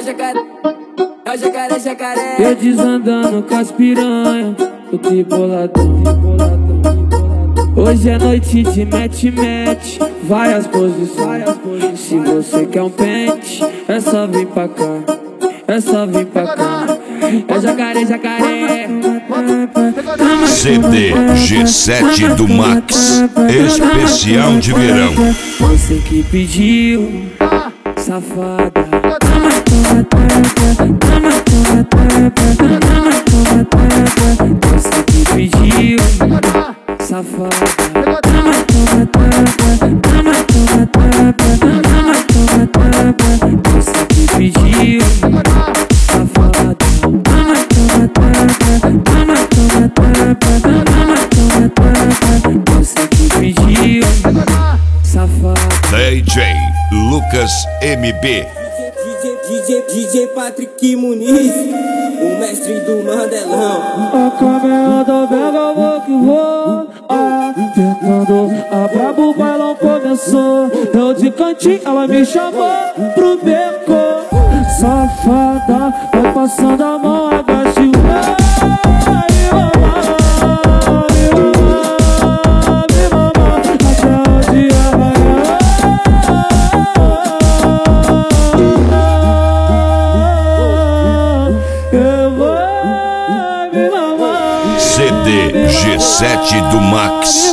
jacaré, jacaré. Eu desandando com as piranha, tô triboladão. Hoje é noite de mete-mete, várias posições. Se você quer um pente, é só vir pra cá, é só vir pra cá. É jacaré, jacaré. CD G7 do Max, especial de verão. Você que pediu, safada. Você que pediu, safada. Você que pediu, safada. Você que pediu, safada. DJ Lucas MB. DJ Patrick Muniz, o mestre do Mandelão. A câmera da Vega, vou que vou. Tentando a brabo, o bailão começou. Eu de cantinho, ela me chamou pro beco. Safada, vai passando a mão, agache o CD G7 do Max.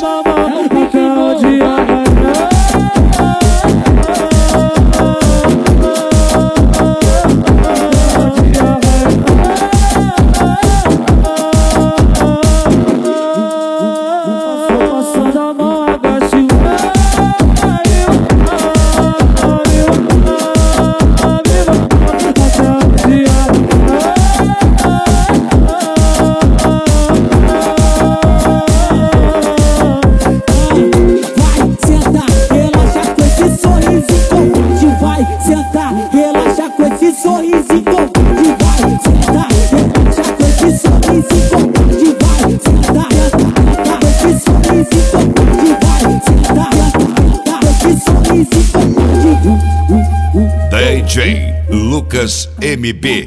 DJ Lucas MB.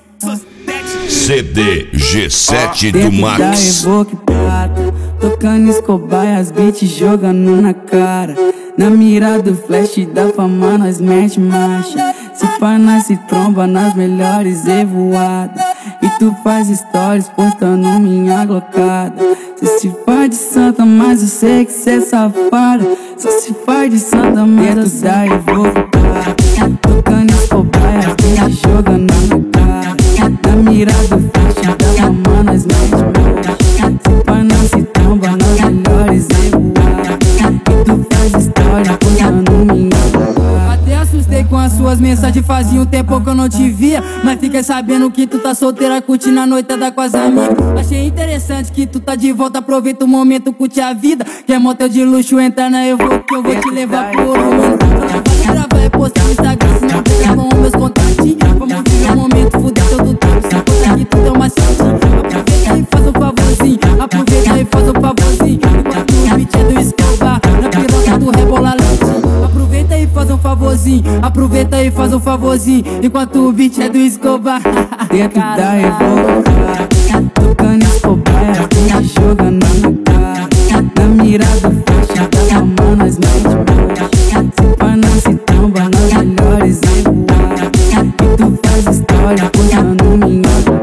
CD G7 do Max. Tocando Escobar e as beats jogando na cara. Na mira do flash da fama nós mete marcha. Se pá nós se tromba nas melhores evoadas. E tu faz stories postando minha glocada. Cê se faz de santa, mas eu sei que cê é safada. Só se faz de santa, medo da evocada. Tocando Escobar e as beats jogando na cara. Na mira do flash da fama nós mete marcha. Se pá nós se tromba nas melhores evoadas. E tu faz stories postando minha glocada. Até assustei com as suas mensagens, fazia um tempo que eu não te via. Mas fiquei sabendo que tu tá solteira, curtindo a noitada com as amigas. Achei interessante que tu tá de volta, aproveita o momento, curte a vida. Quer motel de luxo, entra na eu vou que eu vou te levar pro ouro. Vai gravar e postar no Instagram, se não pegar com meus contatinhos. Vamos viver o momento, fuder todo tempo, se conta que tu é uma certinha. Aproveita e faz um favorzinho, aproveita e faz um favorzinho. Enquanto o beat é do Escobar, na piroca do rebola lente. Aproveita e faz um favorzinho, aproveita e faz um favorzinho. Enquanto o beat é do Escobar. Dentro da evocada, tocando Escobar, e jogando na cara. Na mira do faixa da fama nós mete marcha. Se pá nós se tromba nas melhores evoadas. E tu faz história postando minha